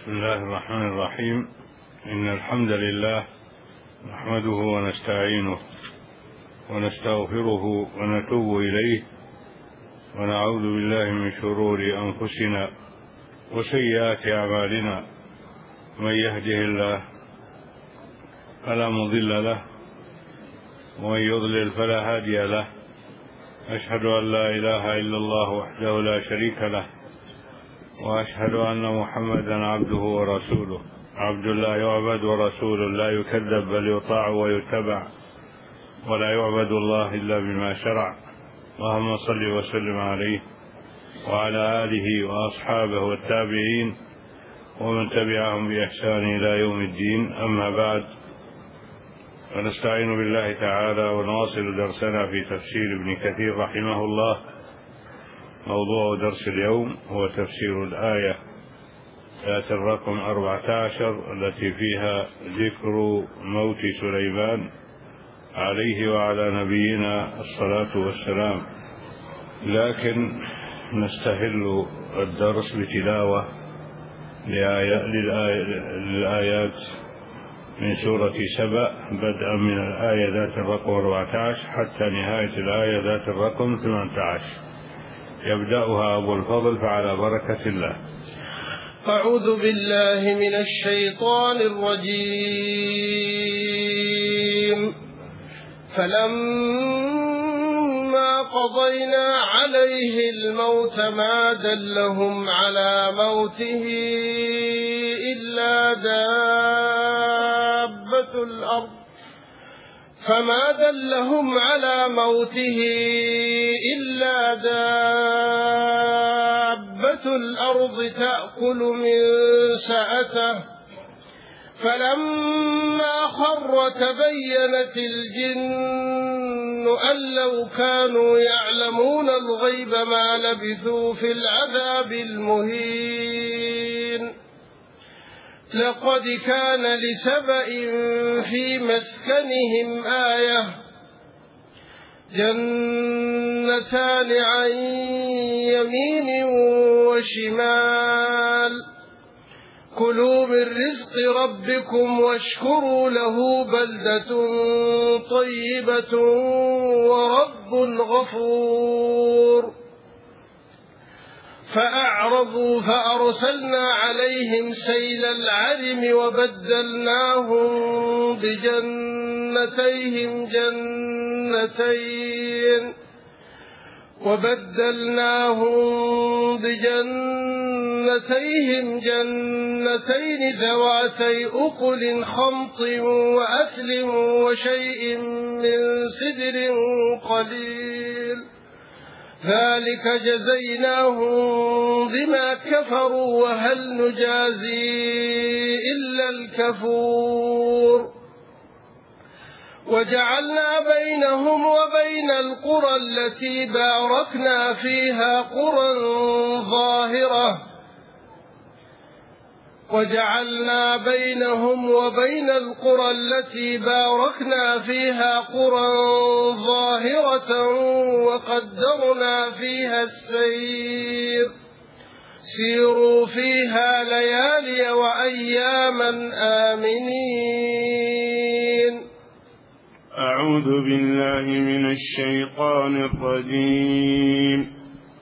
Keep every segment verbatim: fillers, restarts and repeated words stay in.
بسم الله الرحمن الرحيم. إن الحمد لله نحمده ونستعينه ونستغفره ونتوب إليه، ونعوذ بالله من شرور أنفسنا وسيئات أعمالنا. من يهده الله فلا مضل له، ومن يضلل فلا هادي له. أشهد أن لا إله إلا الله وحده لا شريك له، وأشهد أن محمدا عبده ورسوله، عبد لا يعبد ورسول لا يكذب بل يطاع ويتبع، ولا يعبد الله إلا بما شرع. اللهم صل وسلم عليه وعلى آله وأصحابه والتابعين ومن تبعهم بإحسان إلى يوم الدين. أما بعد، ونستعين بالله تعالى ونواصل درسنا في تفسير ابن كثير رحمه الله. موضوع درس اليوم هو تفسير الآية ذات الرقم أربعة عشر التي فيها ذكر موت سليمان عليه وعلى نبينا الصلاة والسلام. لكن نستهل الدرس بتلاوة للآيات من سورة سبأ، بدءا من الآية ذات الرقم أربعة عشر حتى نهاية الآية ذات الرقم ثمانية عشر. يبدأها أبو الفضل فعلى بركة الله. أعوذ بالله من الشيطان الرجيم. فلما قضينا عليه الموت ما دلهم على موته إلا دابة الأرض فما دلهم على موته إلا دابة الأرض تأكل من سأته. فلما خر تبينت الجن أن لو كانوا يعلمون الغيب ما لبثوا في العذاب المهين. لقد كان لسبأ في مسكنهم آية، جنتان عن يمين وشمال، كلوا من رزق ربكم واشكروا له، بلدة طيبة ورب غفور. فأعرضوا فأرسلنا عليهم سيل العرم وبدلناهم بجنتيهم جنتين وبدلناهم بجنتيهم جنتين ذواتي أكل خمط وأثل وشيء من سدر قليل، ذلك جزيناهم بما كفروا، وهل نجازي إلا الكفور. وجعلنا بينهم وبين القرى التي باركنا فيها قرى ظاهرة وجعلنا بينهم وبين القرى التي باركنا فيها قرى ظاهرة وقدرنا فيها السير، سيروا فيها ليالي وأياما آمنين. أعوذ بالله من الشيطان الرجيم.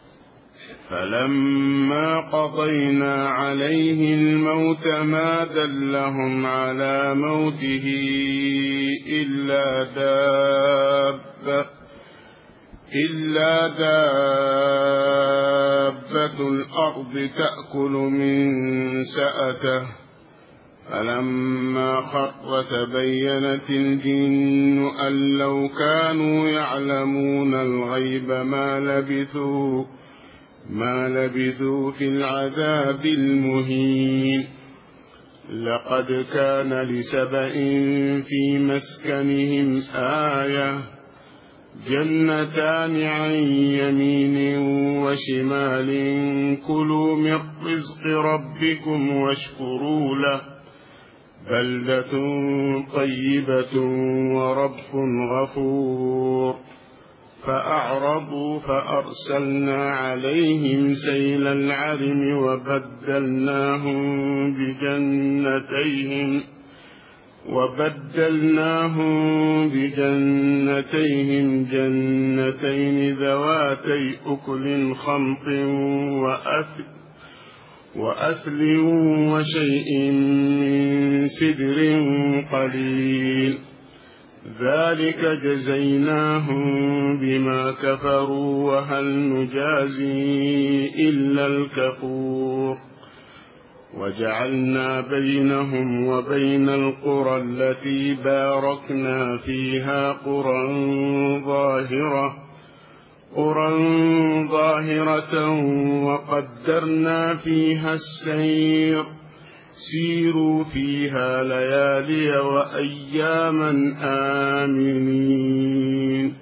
فلما قضينا عليه الموت ما دلهم على موته إلا دابة إلا دابة الأرض تأكل من سأته. فلما خر تبينت الجن أن لو كانوا يعلمون الغيب ما لبثوا ما لبثوا في العذاب المهين. لقد كان لسبأ في مسكنهم آية، جنتان عن يمين وشمال، كلوا من رزق ربكم واشكروا له، بلدة طيبة ورب غفور. فأعرضوا فأرسلنا عليهم سيل العرم وبدلناهم بجنتيهم وبدلناهم بجنتيهم جنتين ذواتي أكل خمط وأثل وأثل وشيء من سدر قليل ذلك جزيناهم بما كفروا وهل نجازي إلا الكفور وجعلنا بينهم وبين القرى التي باركنا فيها قرى ظاهرة قرى ظاهرة وقدرنا فيها السير سيروا فيها ليالي وأياما آمنين.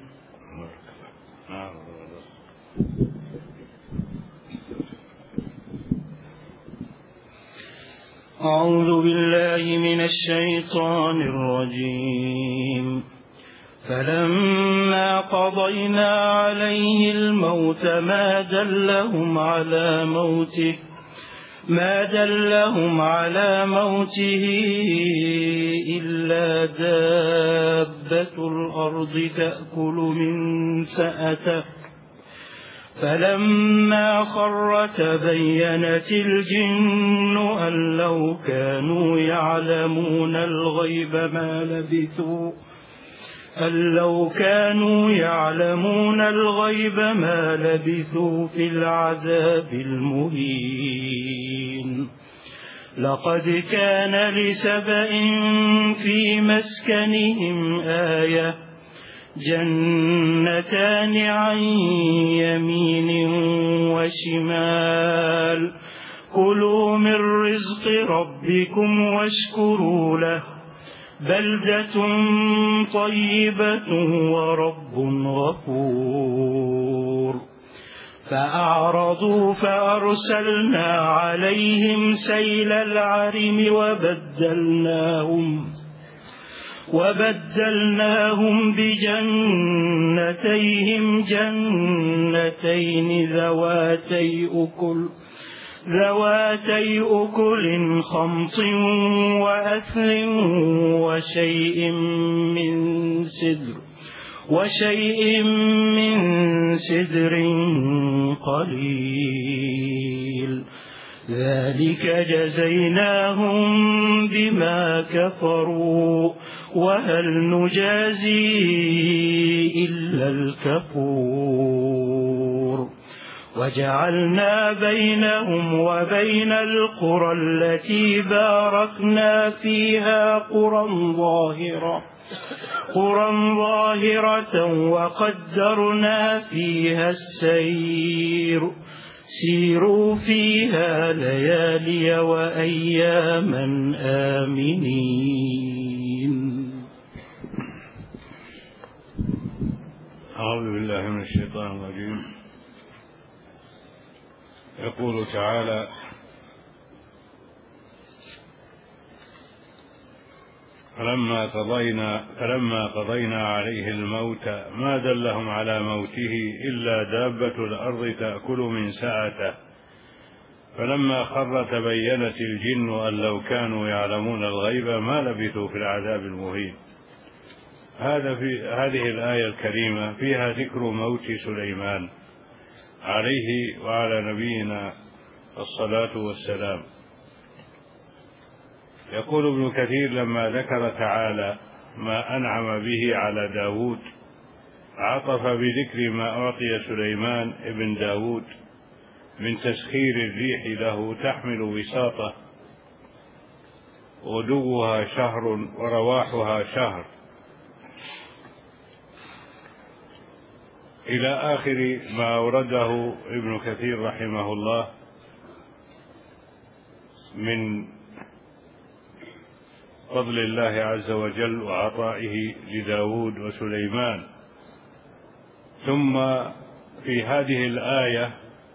أعوذ بالله من الشيطان الرجيم. فلما قضينا عليه الموت ما دلهم على موته ما دلهم على موته إلا دابة الأرض تأكل من سأته فلما خر تبينت الجن أن لو كانوا يعلمون الغيب ما لبثوا أن لو كانوا يعلمون الغيب ما لبثوا في العذاب المهين. لقد كان لسبإ في مسكنهم آية جنتان عن يمين وشمال كلوا من رزق ربكم واشكروا له بلدة طيبة ورب غفور. فأعرضوا فأرسلنا عليهم سيل العرم وبدلناهم وبدلناهم بجنتيهم جنتين ذواتي أكل ذواتي أكل خمط وأثل وشيء من سدر وشيء من سدر قليل ذلك جزيناهم بما كفروا وهل نجازي إلا الكفور. وجعلنا بينهم وبين القرى التي باركنا فيها قرى ظاهرة قرى ظاهرة وقدرنا فيها السير سيروا فيها ليالي وأياما آمنين. أعوذ بالله من الشيطان الرجيم. يقول تعالى: فلما قضينا فلما قضينا عليه الموت ما دلهم على موته إلا دابة الأرض تأكل من سأته فلما خر تبينت الجن أن لو كانوا يعلمون الغيب ما لبثوا في العذاب المهين. هذا في هذه الآية الكريمة فيها ذكر موت سليمان عليه وعلى نبينا الصلاة والسلام. يقول ابن كثير: لما ذكر تعالى ما أنعم به على داود عطف بذكر ما أعطي سليمان ابن داود من تسخير الريح له تحمل وساطة غدوها شهر ورواحها شهر إلى آخر ما أورده ابن كثير رحمه الله من فضل الله عز وجل وعطائه لداود وسليمان. ثم في هذه الآية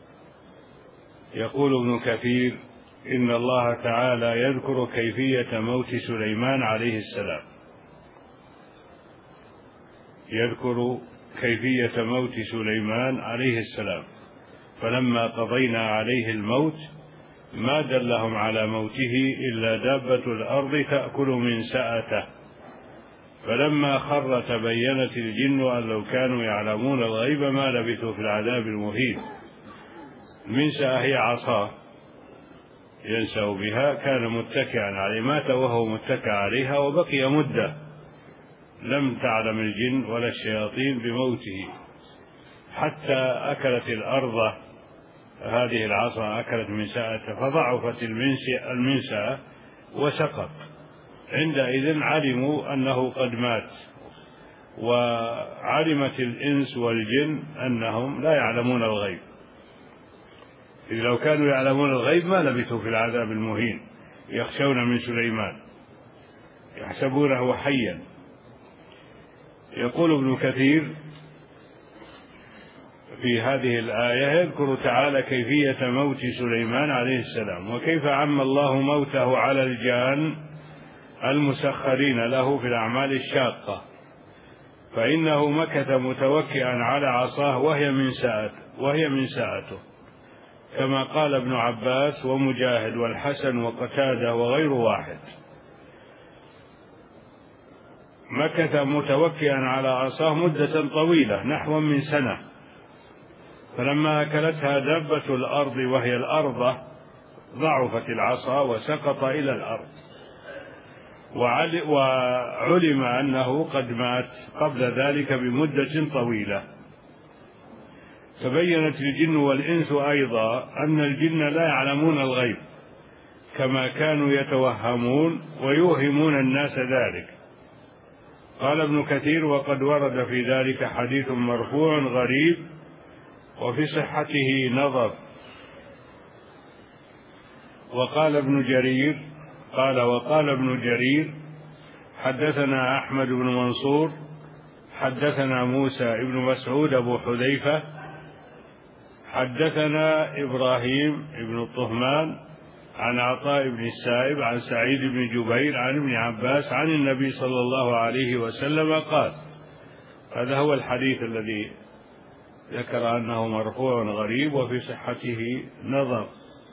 يقول ابن كثير: إن الله تعالى يذكر كيفية موت سليمان عليه السلام، يذكر كيفية موت سليمان عليه السلام، فلما قضينا عليه الموت ما دلهم على موته إلا دابة الأرض تأكل من سأته. فلما خر تبينت الجن أن لو كانوا يعلمون الغيب ما لبثوا في العذاب المهين. المنسأة هي عصاه ينسأ بها، كان متكئا عليه، مات وهو متكئ عليها وبقي مدة لم تعلم الجن ولا الشياطين بموته، حتى أكلت الأرض هذه العصا أكلت من ساءته فضعفت المنسأة وسقط. عندئذ علموا أنه قد مات، وعلمت الإنس والجن أنهم لا يعلمون الغيب، إذ لو كانوا يعلمون الغيب ما لبثوا في العذاب المهين. يخشون من سليمان يحسبونه حيا. يقول ابن كثير في هذه الآية يذكر تعالى كيفية موت سليمان عليه السلام، وكيف عم الله موته على الجان المسخرين له في الأعمال الشاقة، فإنه مكث متوكئا على عصاه وهي من ساءته وهي من ساءته كما قال ابن عباس ومجاهد والحسن وقتادة وغير واحد. مكث متوكئا على عصاه مدة طويلة نحو من سنة، فلما أكلتها دابة الأرض وهي الأرض ضعفت العصا وسقط إلى الأرض، وعلم أنه قد مات قبل ذلك بمدة طويلة. تبينت الجن والإنس أيضا أن الجن لا يعلمون الغيب كما كانوا يتوهمون ويوهمون الناس ذلك. قال ابن كثير وقد ورد في ذلك حديث مرفوع غريب وفي صحته نظر. وقال ابن جرير قال وقال ابن جرير حدثنا أحمد بن منصور حدثنا موسى بن مسعود أبو حذيفة حدثنا إبراهيم بن الطهمان عن عطاء بن السائب عن سعيد بن جبير عن ابن عباس عن النبي صلى الله عليه وسلم قال. هذا هو الحديث الذي ذكر أنه مرفوع غريب وفي صحته نظر.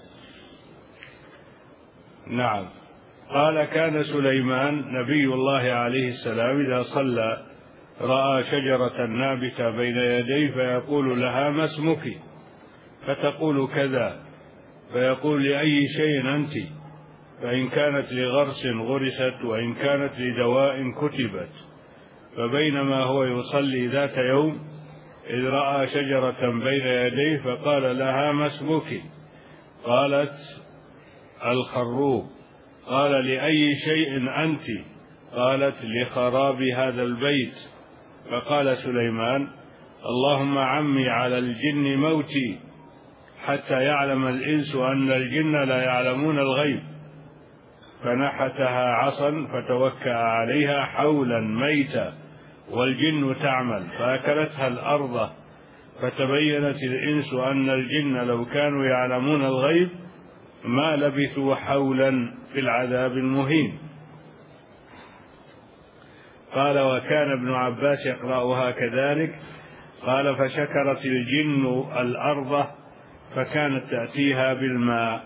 نعم. قال كان سليمان نبي الله عليه السلام إذا صلى رأى شجرة نابتة بين يديه فيقول لها ما اسمك؟ فتقول كذا، فيقول لأي شيء أنت؟ فإن كانت لغرس غرست وإن كانت لدواء كتبت. فبينما هو يصلي ذات يوم إذ رأى شجرة بين يديه فقال لها ما اسمك؟ قالت الخروب. قال لأي شيء أنت؟ قالت لخراب هذا البيت. فقال سليمان اللهم عمي على الجن موتي حتى يعلم الإنس أن الجن لا يعلمون الغيب. فنحتها عصا فتوكأ عليها حولا ميتا والجن تعمل فأكلتها الأرض. فتبينت الإنس أن الجن لو كانوا يعلمون الغيب ما لبثوا حولا في العذاب المهين. قال وكان ابن عباس يقرأها كذلك. قال فشكرت الجن الأرض فكانت تأتيها بالماء.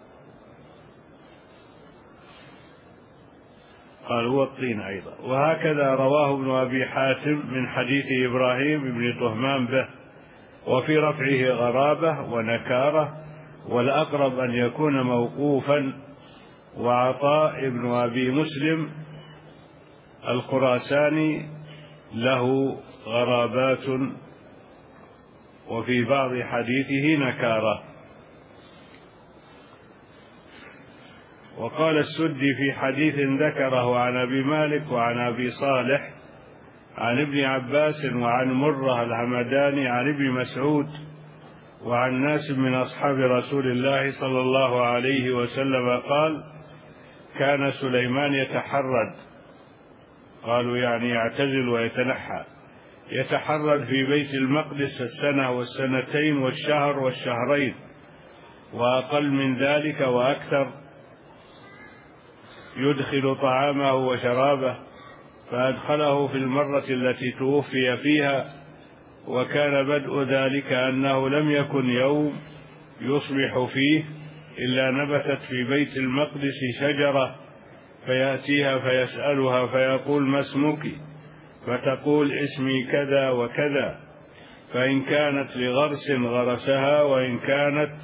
قال هو الطين أيضا. وهكذا رواه ابن أبي حاتم من حديث إبراهيم بن طهمان به، وفي رفعه غرابة ونكارة، والأقرب أن يكون موقوفا. وعطاء ابن أبي مسلم الخراساني له غرابات وفي بعض حديثه نكارة. وقال السدي في حديث ذكره عن أبي مالك وعن أبي صالح عن ابن عباس وعن مرة الهمداني عن ابن مسعود وعن ناس من أصحاب رسول الله صلى الله عليه وسلم قال كان سليمان يتحرد، قالوا يعني يعتزل ويتنحى، يتحرد في بيت المقدس السنة والسنتين والشهر والشهرين وأقل من ذلك وأكثر، يدخل طعامه وشرابه. فأدخله في المرة التي توفي فيها وكان بدء ذلك أنه لم يكن يوم يصبح فيه إلا نبتت في بيت المقدس شجرة، فيأتيها فيسألها فيقول: ما اسمك؟ فتقول: اسمي كذا وكذا. فإن كانت لغرس غرسها، وإن كانت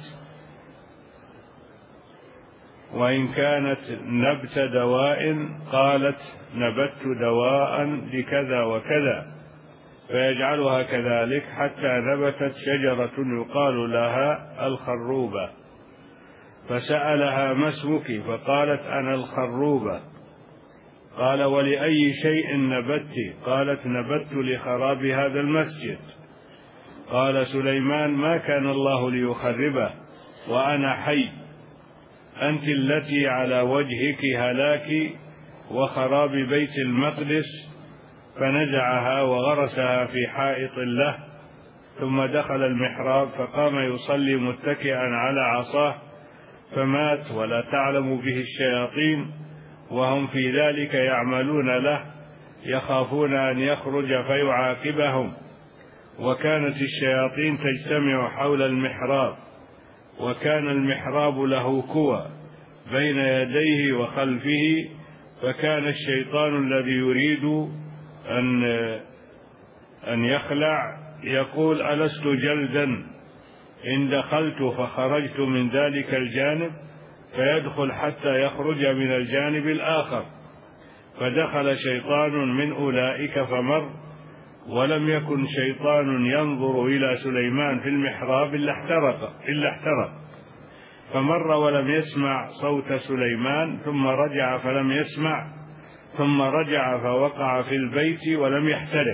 وإن كانت نبت دواء قالت: نبت دواء لكذا وكذا، فيجعلها كذلك حتى نبتت شجرة يقال لها الخروبة. فسألها: ما اسمك؟ فقالت: أنا الخروبة. قال: ولأي شيء نبت؟ قالت: نبت لخراب هذا المسجد. قال سليمان: ما كان الله ليخربه وأنا حي، أنت التي على وجهك هلاك وخراب بيت المقدس. فنزعها وغرسها في حائط له، ثم دخل المحراب فقام يصلي متكئا على عصاه، فمات ولا تعلم به الشياطين، وهم في ذلك يعملون له، يخافون أن يخرج فيعاقبهم. وكانت الشياطين تجتمع حول المحراب، وكان المحراب له كوى بين يديه وخلفه، فكان الشيطان الذي يريد أن أن يخلع يقول: ألست جلدا إن دخلت فخرجت من ذلك الجانب، فيدخل حتى يخرج من الجانب الآخر. فدخل شيطان من أولئك فمر، ولم يكن شيطان ينظر إلى سليمان في المحراب إلا احترق إلا احترق فمر ولم يسمع صوت سليمان، ثم رجع فلم يسمع، ثم رجع فوقع في البيت ولم يحترق.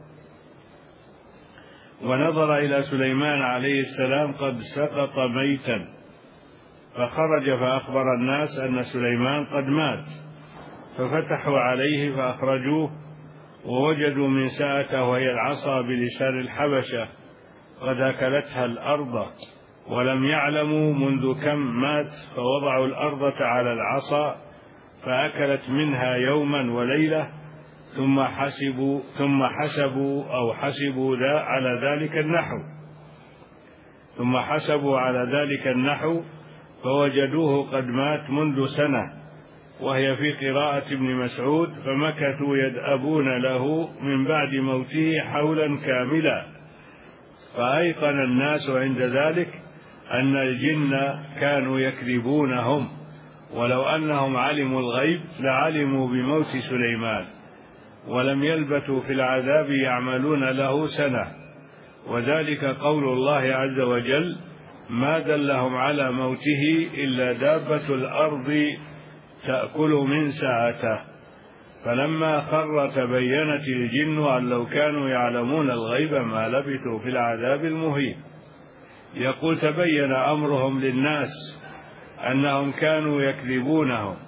ونظر إلى سليمان عليه السلام قد سقط ميتا، فخرج فأخبر الناس أن سليمان قد مات، ففتحوا عليه فأخرجوه، ووجدوا من ساءته وهي العصا بلسان الحبشة قد أكلتها الأرض، ولم يعلموا منذ كم مات، فوضعوا الأرض على العصا فأكلت منها يوما وليلة، ثم حسبوا ثم حسبوا أو حسبوا ذا على ذلك النحو ثم حسبوا على ذلك النحو فوجدوه قد مات منذ سنة، وهي في قراءة ابن مسعود: فمكثوا يدأبون له من بعد موته حولا كاملا. فأيقن الناس عند ذلك أن الجن كانوا يكذبونهم، ولو أنهم علموا الغيب لعلموا بموت سليمان، ولم يلبثوا في العذاب يعملون له سنة. وذلك قول الله عز وجل: ما دلهم على موته إلا دابة الأرض تأكل من ساعته. فلما خر تبينت الجن أن لو كانوا يعلمون الغيب ما لبثوا في العذاب المهين. يقول: تبين أمرهم للناس أنهم كانوا يكذبونهم.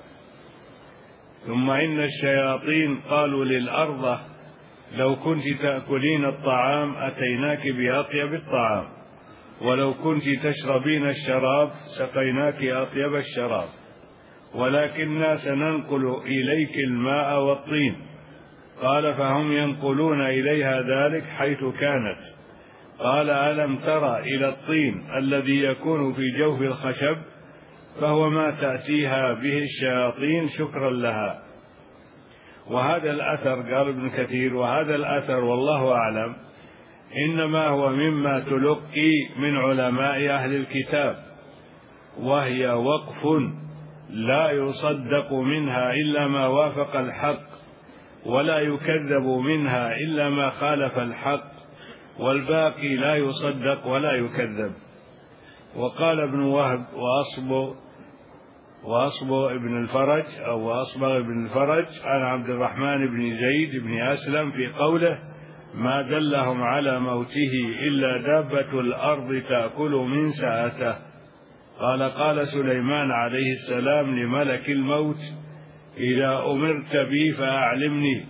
ثم إن الشياطين قالوا للأرض: لو كنت تأكلين الطعام أتيناك بأطيب الطعام، ولو كنت تشربين الشراب سقيناك أطيب الشراب، ولكننا سننقل إليك الماء والطين. قال: فهم ينقلون إليها ذلك حيث كانت. قال: ألم تر إلى الطين الذي يكون في جوف الخشب، فهو ما تأتيها به الشياطين شكرا لها. وهذا الأثر، قال ابن كثير: وهذا الأثر والله أعلم إنما هو مما تلقي من علماء أهل الكتاب، وهي وقف لا يصدق منها إلا ما وافق الحق، ولا يكذب منها إلا ما خالف الحق، والباقي لا يصدق ولا يكذب. وقال ابن وهب وأصبغ وأصبغ ابن الفرج أو وأصبغ ابن الفرج عن عبد الرحمن بن زيد بن أسلم في قوله: ما دلهم على موته إلا دابة الأرض تأكل من ساعته. قال: قال سليمان عليه السلام لملك الموت: إذا أمرت بي فأعلمني.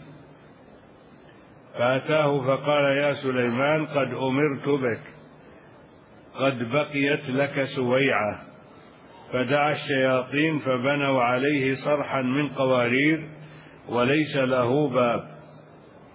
فأتاه فقال: يا سليمان قد أمرت بك، قد بقيت لك سويعة. فدعا الشياطين فبنوا عليه صرحا من قوارير وليس له باب،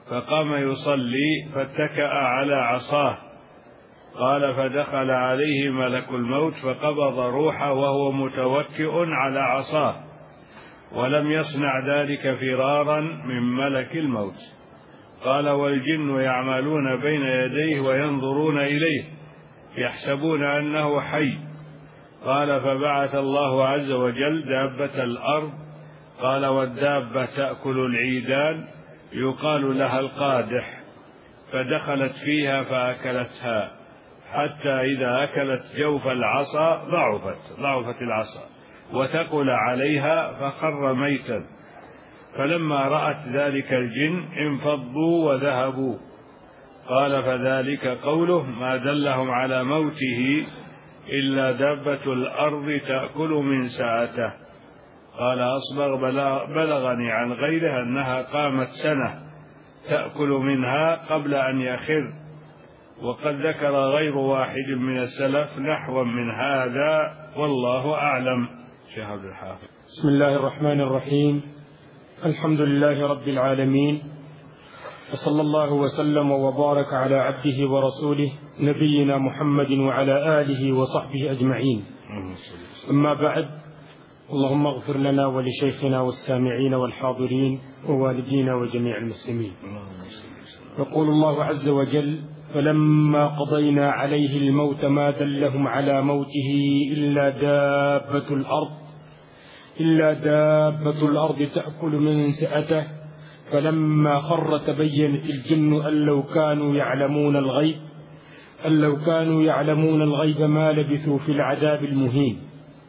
فقام يصلي فاتكأ على عصاه. قال فدخل عليه ملك الموت فقبض روحه وهو متوكئ على عصاه، ولم يصنع ذلك فرارا من ملك الموت. قال والجن يعملون بين يديه وينظرون إليه يحسبون أنه حي. قال فبعث الله عز وجل دابة الأرض. قال والدابة تأكل العيدان يقال لها القادح، فدخلت فيها فأكلتها حتى إذا أكلت جوف العصا ضعفت ضعفت العصا وثقل عليها فخر ميتا. فلما رأت ذلك الجن انفضوا وذهبوا. قال فذلك قوله ما دلهم على موته إلا دابة الأرض تأكل من ساعته. قال أصبغ بلغني عن غيره أنها قامت سنة تأكل منها قبل أن يخر، وقد ذكر غير واحد من السلف نحوا من هذا والله أعلم. شيخ عبد الحافظ. بسم الله الرحمن الرحيم. الحمد لله رب العالمين، وصلى الله وسلم وبارك على عبده ورسوله نبينا محمد وعلى آله وصحبه أجمعين. أما بعد، اللهم اغفر لنا ولشيخنا والسامعين والحاضرين ووالدينا وجميع المسلمين. يقول الله عز وجل فلما قضينا عليه الموت ما دلهم على موته إلا دابة الأرض إلا دابة الأرض تأكل من سأته فلما خر تبينت الجن أن لو كانوا يعلمون الغيب أن لو كانوا يعلمون الغيب ما لبثوا في العذاب المهين.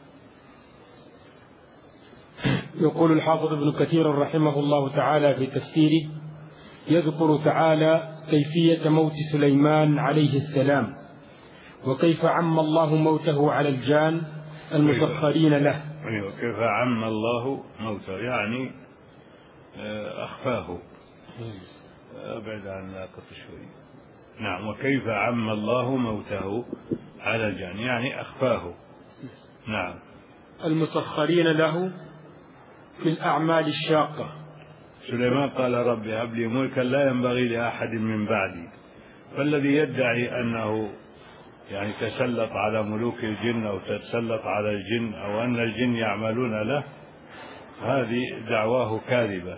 يقول الحافظ ابن كثير رحمه الله تعالى في تفسيره يذكر تعالى كيفية موت سليمان عليه السلام، وكيف عم الله موته على الجان المسخرين له. كيف عم الله موته يعني أخفاه. أبعد عن ناقة شوي. نعم. وكيف عم الله موته على الجان يعني أخفاه. نعم. المسخرين له في الأعمال الشاقة. سليمان قال رب هب لي ملكا لا ينبغي لأحد من بعدي. فالذي يدعي أنه يعني تسلط على ملوك الجن أو تسلط على الجن أو أن الجن يعملون له، هذه دعواه كاذبة،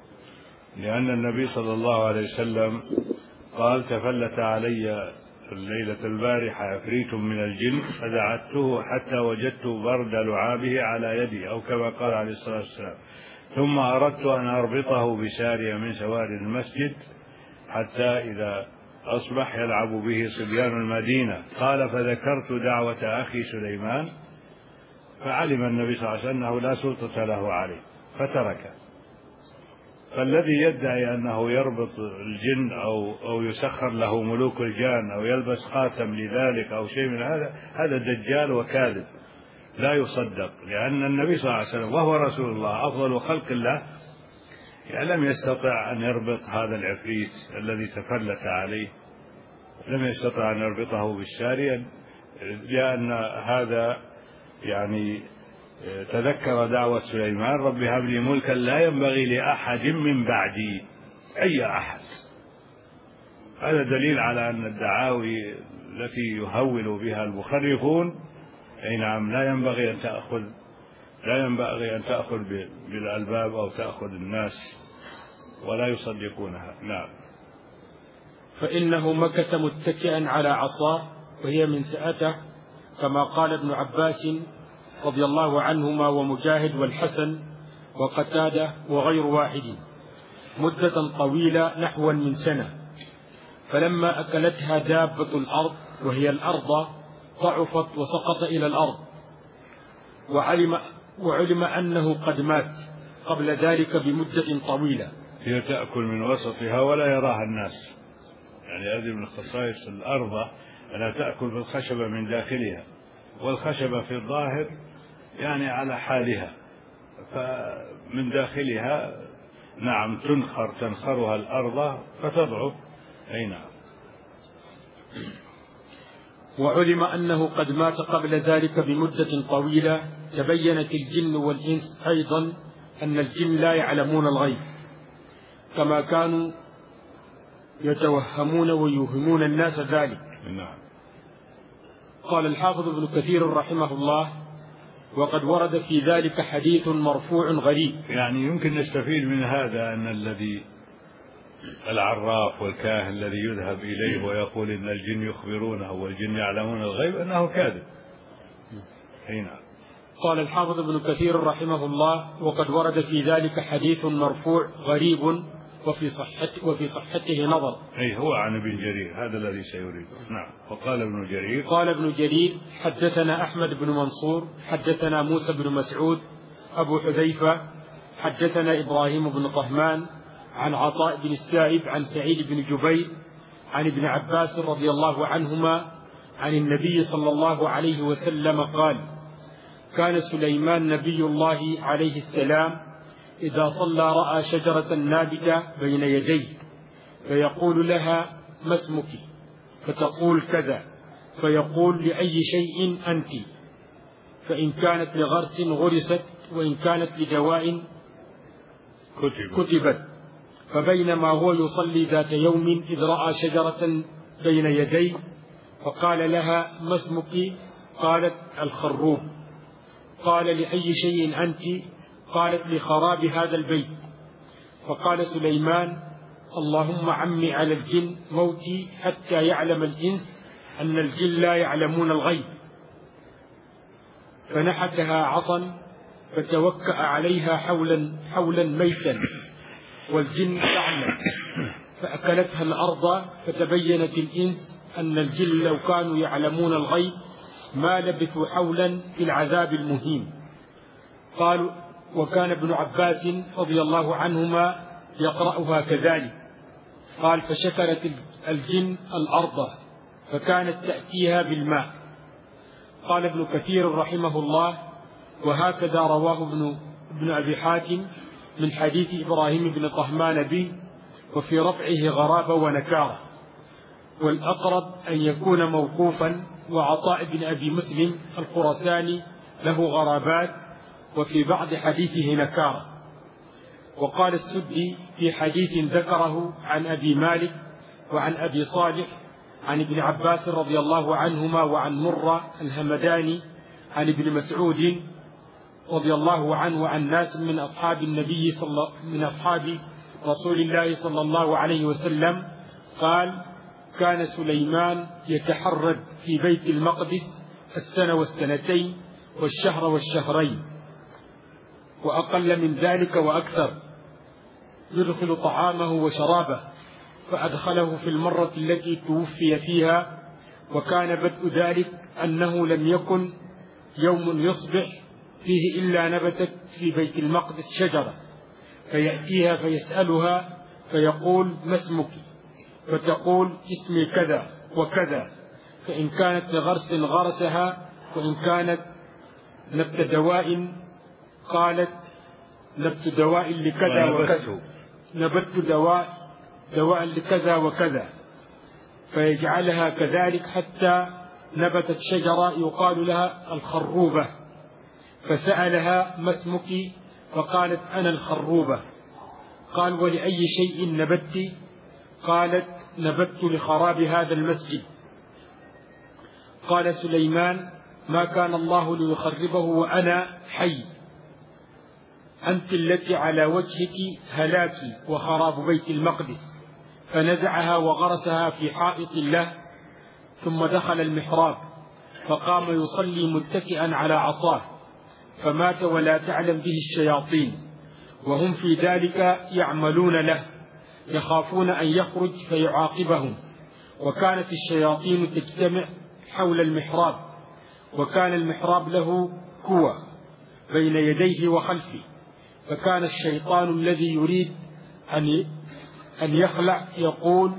لأن النبي صلى الله عليه وسلم قال تفلت علي الليلة البارحة عفريت من الجن فدعته حتى وجدت برد لعابه على يدي، أو كما قال عليه الصلاة والسلام، ثم أردت أن أربطه بسارية من سواري المسجد حتى إذا أصبح يلعب به صبيان المدينة. قال فذكرت دعوة أخي سليمان فعلم النبي صلى الله عليه وسلم أنه لا سلطة له عليه فتركه. فالذي يدعي أنه يربط الجن أو, أو يسخر له ملوك الجان أو يلبس خاتم لذلك أو شيء من هذا، هذا دجال وكاذب لا يصدق، لأن النبي صلى الله عليه وسلم وهو رسول الله أفضل خلق الله يعني لم يستطع أن يربط هذا العفريت الذي تفلت عليه، لم يستطع أن يربطه بالسارية، لأن هذا يعني تذكر دعوة سليمان رب هب لي ملكا لا ينبغي لأحد من بعدي، أي أحد. هذا دليل على أن الدعاوي التي يهول بها المخرفون أي نعم لا ينبغي أن تأخذ لا ينبغي أن تأخذ بالألباب أو تأخذ الناس ولا يصدقونها. نعم. فإنه مكث متكئا على عصاه وهي من سأته، كما قال ابن عباس رضي الله عنهما ومجاهد والحسن وقتادة وغير واحد، مدة طويلة نحو من سنة. فلما أكلتها دابة الأرض وهي الأرض ضعفت وسقط إلى الأرض، وعلم, وعلم أنه قد مات قبل ذلك بمدة طويلة. هي تأكل من وسطها ولا يراها الناس، يعني هذه من خصائص الأرض أنها تأكل بالخشبة من داخلها، والخشبة في الظاهر يعني على حالها، فمن داخلها نعم تنخر تنخرها الأرض فتضعف. أي نعم. وعلم أنه قد مات قبل ذلك بمدة طويلة. تبينت الجن والإنس أيضا أن الجن لا يعلمون الغيب، كما كانوا يتوهمون ويوهمون الناس ذلك. نعم. قال الحافظ ابن كثير رحمه الله: وقد ورد في ذلك حديث مرفوع غريب. يعني يمكن نستفيد من هذا أن الذي العراف والكاهن الذي يذهب إليه ويقول إن الجن يخبرونه والجن يعلمون الغيب أنه كاذب. هنا قال الحافظ ابن كثير رحمه الله: وقد ورد في ذلك حديث مرفوع غريب وفي صحته وفي صحته نظر. أي هو عن ابن جرير، هذا الذي سيريد. نعم. وقال ابن جرير قال ابن جرير: حدثنا أحمد بن منصور حدثنا موسى بن مسعود أبو حذيفة حدثنا إبراهيم بن طهمان عن عطاء بن السائب عن سعيد بن جبير عن ابن عباس رضي الله عنهما عن النبي صلى الله عليه وسلم قال: كان سليمان نبي الله عليه السلام إذا صلى رأى شجرة نابتة بين يديه فيقول لها: ما اسمك؟ فتقول كذا، فيقول: لأي شيء أنت؟ فإن كانت لغرس غرست، وإن كانت لدواء كتبت. فبينما هو يصلي ذات يوم إذ رأى شجرة بين يديه فقال لها: ما اسمك؟ قالت: الخروب. قال: لأي شيء أنت؟ قالت: لخراب هذا البيت. فقال سليمان: اللهم عمي على الجن موتي حتى يعلم الإنس أن الجن لا يعلمون الغيب. فنحتها عصا فتوكأ عليها حولا حولا ميتا والجن تعمل، فأكلتها الأرض. فتبينت الإنس أن الجن لو كانوا يعلمون الغيب ما لبثوا حولا في العذاب المهين. قالوا: وكان ابن عباس رضي الله عنهما يقرأها كذلك. قال: فشكرت الجن الأرض فكانت تأتيها بالماء. قال ابن كثير رحمه الله: وهكذا رواه ابن, ابن أبي حاتم من حديث إبراهيم بن طهمان به، وفي رفعه غرابة ونكارة، والأقرب أن يكون موقوفا. وعطاء بن أبي مسلم الخراساني له غرابات، وفي بعض حديثه نكارة. وقال السدي في حديث ذكره عن أبي مالك وعن أبي صالح عن ابن عباس رضي الله عنهما وعن مرة الهمداني عن ابن مسعود رضي الله عنه وعن ناس من أصحاب النبي صلى من أصحاب رسول الله صلى الله عليه وسلم قال: كان سليمان يتحرد في بيت المقدس السنة والسنتين والشهر والشهرين وأقل من ذلك وأكثر، يدخل طعامه وشرابه. فأدخله في المرة التي توفي فيها، وكان بدء ذلك أنه لم يكن يوم يصبح فيه إلا نبتت في بيت المقدس شجرة، فيأتيها فيسألها فيقول: ما اسمك؟ فتقول: اسمي كذا وكذا. فإن كانت لغرس غرسها، وإن كانت نبت دواء قالت: نبت دواء لكذا وكذا، نبت دواء دواء لكذا وكذا، فيجعلها كذلك حتى نبتت شجرة يقال لها الخروبة. فسألها: ما اسمك؟ فقالت: أنا الخروبة. قال: ولأي شيء نبت؟ قالت: نبت لخراب هذا المسجد. قال سليمان: ما كان الله ليخربه وأنا حي، أنت التي على وجهك هلاكي وخراب بيت المقدس. فنزعها وغرسها في حائط له، ثم دخل المحراب فقام يصلي متكئا على عصاه، فمات ولا تعلم به الشياطين، وهم في ذلك يعملون له، يخافون أن يخرج فيعاقبهم. وكانت الشياطين تجتمع حول المحراب، وكان المحراب له كوى بين يديه وخلفه، فكان الشيطان الذي يريد أن أن يخلع يقول: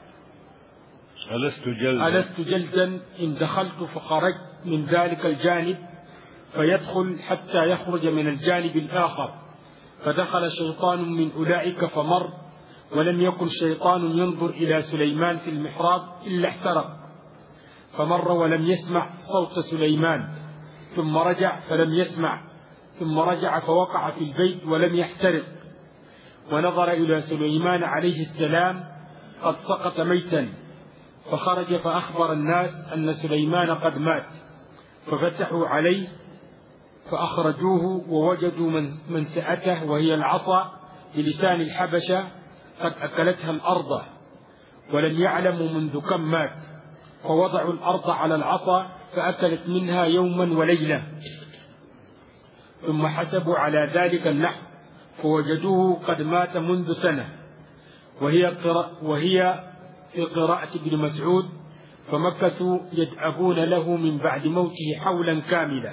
ألست جلدا ألست جلدا إن دخلت فخرجت من ذلك الجانب، فيدخل حتى يخرج من الجانب الآخر. فدخل شيطان من أولئك فمر، ولم يكن شيطان ينظر إلى سليمان في المحراب إلا احترق، فمر ولم يسمع صوت سليمان، ثم رجع فلم يسمع، ثم رجع فوقع في البيت ولم يحترق. ونظر إلى سليمان عليه السلام قد سقط ميتا، فخرج فأخبر الناس أن سليمان قد مات، ففتحوا عليه فأخرجوه ووجدوا منسأته وهي العصا بلسان الحبشة قد أكلتها الأرض، ولم يعلموا منذ كم مات، فوضعوا الأرض على العصا فأكلت منها يوما وليلة، ثم حسبوا على ذلك النحو فوجدوه قد مات منذ سنة. وهي, قراء وهي في قراءة ابن مسعود: فمكثوا يدعبون له من بعد موته حولا كاملا.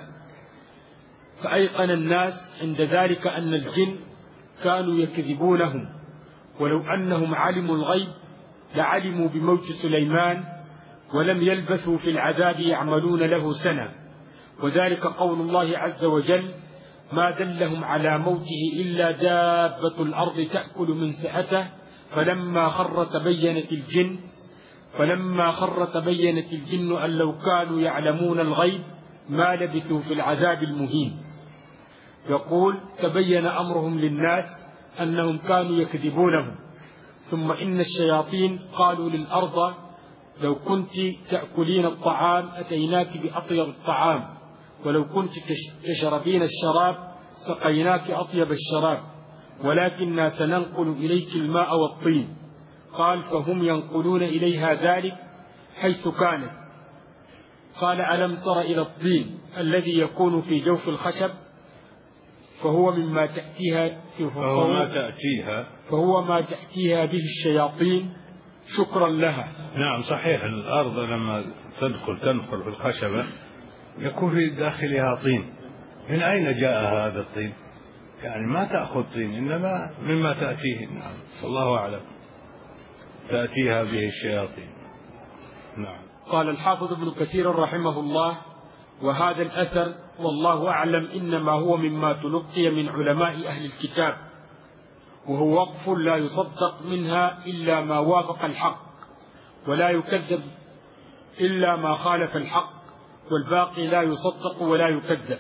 فأيقن الناس عند ذلك أن الجن كانوا يكذبونهم، ولو أنهم علموا الغيب لعلموا بموت سليمان، ولم يلبثوا في العذاب يعملون له سنة. وذلك قول الله عز وجل: ما دلهم على موته إلا دابة الأرض تأكل من سأته فلما خر تبينت الجن فلما خر تبينت الجن أن لو كانوا يعلمون الغيب ما لبثوا في العذاب المهين. يقول: تبين أمرهم للناس أنهم كانوا يكذبونهم. ثم إن الشياطين قالوا للأرض: لو كنت تأكلين الطعام أتيناك بأطيب الطعام، ولو كنت تشربين الشراب سقيناك أطيب الشراب، ولكننا سننقل إليك الماء والطين. قال: فهم ينقلون إليها ذلك حيث كانت. قال: ألم تر إلى الطين الذي يكون في جوف الخشب فهو مما تأتيها فهو ما تأتيها فهو ما تأتيها به الشياطين شكرا لها. نعم صحيح. الأرض لما تدخل تنخل في الخشبة يكون في داخلها طين. من أين جاء هذا الطين؟ يعني ما تأخذ طين، إنما مما تأتيه. نعم والله أعلم. تأتيها به الشياطين. نعم. قال الحافظ ابن كثير رحمه الله: وهذا الأثر والله أعلم إنما هو مما تلقي من علماء أهل الكتاب، وهو وقف لا يصدق منها إلا ما وافق الحق، ولا يكذب إلا ما خالف الحق، والباقي لا يصدق ولا يكذب.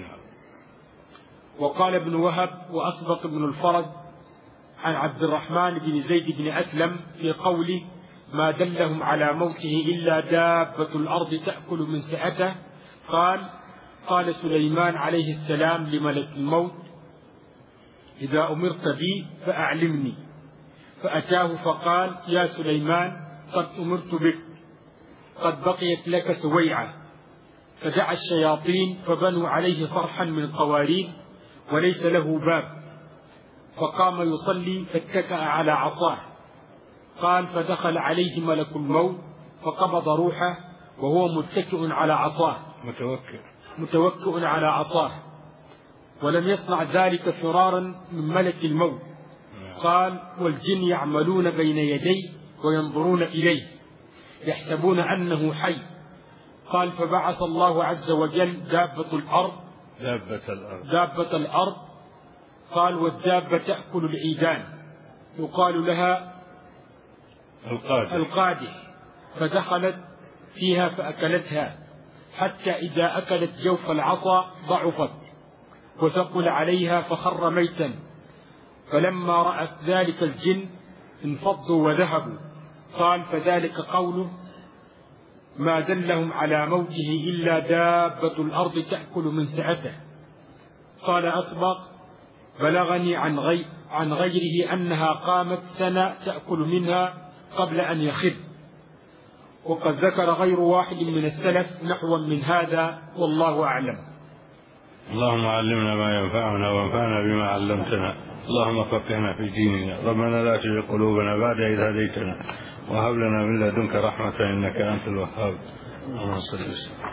وقال ابن وهب وأسبق ابن الفرج عن عبد الرحمن بن زيد بن أسلم في قوله: ما دلهم على موته إلا دابة الأرض تأكل من سأته، قال: قال سليمان عليه السلام لملك الموت: إذا أمرت بي فأعلمني. فأتاه فقال: يا سليمان قد أمرت بك، قد بقيت لك سويعة. فدعا الشياطين فبنوا عليه صرحا من قوارير وليس له باب، فقام يصلي فاتكأ على عصاه. قال: فدخل عليه ملك الموت فقبض روحه وهو متكئ على عصاه متوكئ متوكئ على عصاه، ولم يصنع ذلك فرارا من ملك الموت. قال: والجن يعملون بين يديه وينظرون إليه يحسبون أنه حي. قال: فبعث الله عز وجل دابة الأرض دابة الأرض دابة الأرض قال: والدابة تأكل العيدان يقال لها القادة القادة، فدخلت فيها فأكلتها، حتى إذا أكلت جوف العصا ضعفت وثقل عليها فخر ميتا. فلما رأت ذلك الجن انفضوا وذهبوا. قال: فذلك قوله: ما دلهم على موته إلا دابة الأرض تأكل من سأته. قال أسبق: بلغني عن, غي عن غيره أنها قامت سنة تأكل منها قبل أن يخر. وقد ذكر غير واحد من السلف نحوا من هذا، والله أعلم. اللهم علمنا ما ينفعنا وانفعنا بما علمتنا. اللهم فقهنا في ديننا. ربنا لا تزغ قلوبنا بعد إذ هديتنا وهب لنا من لدنك رحمة إنك أنت الوهاب. اللهم صل وسلم.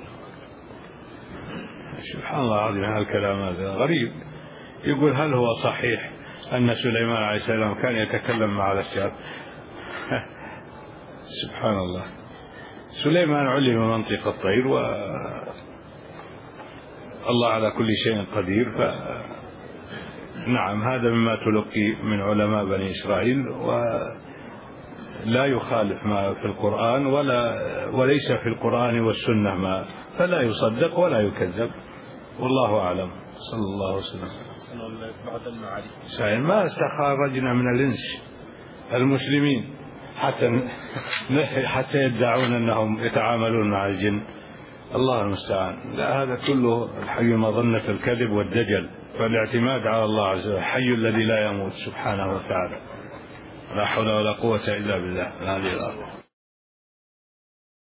سبحان الله العظيم. هذا الكلام هذا غريب. يقول: هل هو صحيح أن سليمان عليه السلام كان يتكلم مع الأشجار؟ سبحان الله. سليمان علم منطق الطير، والله على كل شيء قدير. فنعم هذا مما تلقي من علماء بني إسرائيل، ولا يخالف ما في القرآن ولا وليس في القرآن والسنة ما، فلا يصدق ولا يكذب، والله أعلم. صلى الله وسلم. بعد المعارف ما استخرجنا من الإنس المسلمين حتى حتى يدعون أنهم يتعاملون مع الجن. الله المستعان. لا، هذا كله الحي مظنة الكذب والدجل، فالاعتماد على الله عز وجل الحي الذي لا يموت سبحانه وتعالى. لا حول ولا قوة إلا بالله. هذه الأرض.